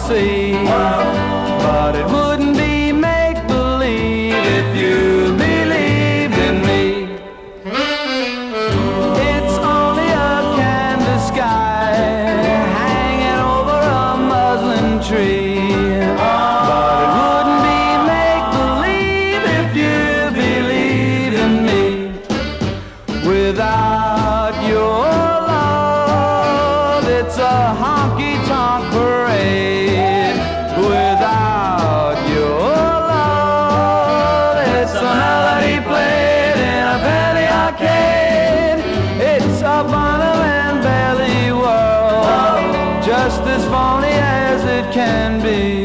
see. But it wouldn't be make-believe if you believed in me. It's only a canvas sky hanging over a muslin tree. But it wouldn't be make-believe if you believed in me. Without your love, it's a honky-tonk parade. Without your love, it's a melody played in a penny arcade. It's a Barnum and Bailey world, just as phony as it can be.